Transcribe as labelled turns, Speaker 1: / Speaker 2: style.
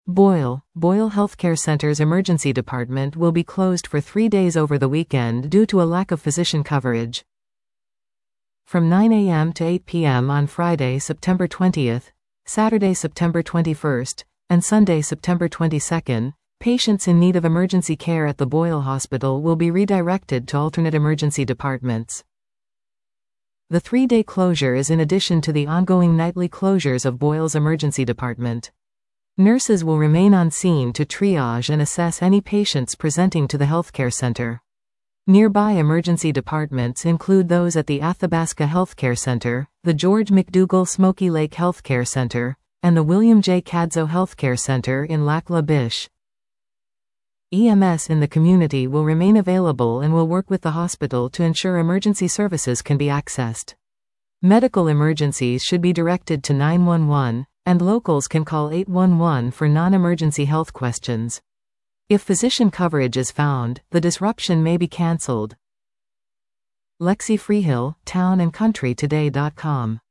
Speaker 1: Boyle Healthcare Center's emergency department will be closed for 3 days over the weekend due to a lack of physician coverage. From 9 a.m. to 8 p.m. on Friday, September 20th, Saturday, September 21st, and Sunday, September 22nd, patients in need of emergency care at the Boyle Hospital will be redirected to alternate emergency departments. The 3-day closure is in addition to the ongoing nightly closures of Boyle's emergency department. Nurses will remain on scene to triage and assess any patients presenting to the healthcare center. Nearby emergency departments include those at the Athabasca Healthcare Center, the George McDougall Smoky Lake Healthcare Center, and the William J. Cadzo Healthcare Center in Lac La Biche. EMS in the community will remain available and will work with the hospital to ensure emergency services can be accessed. Medical emergencies should be directed to 911, and locals can call 811 for non-emergency health questions. If physician coverage is found, the disruption may be cancelled. Lexi Freehill, townandcountrytoday.com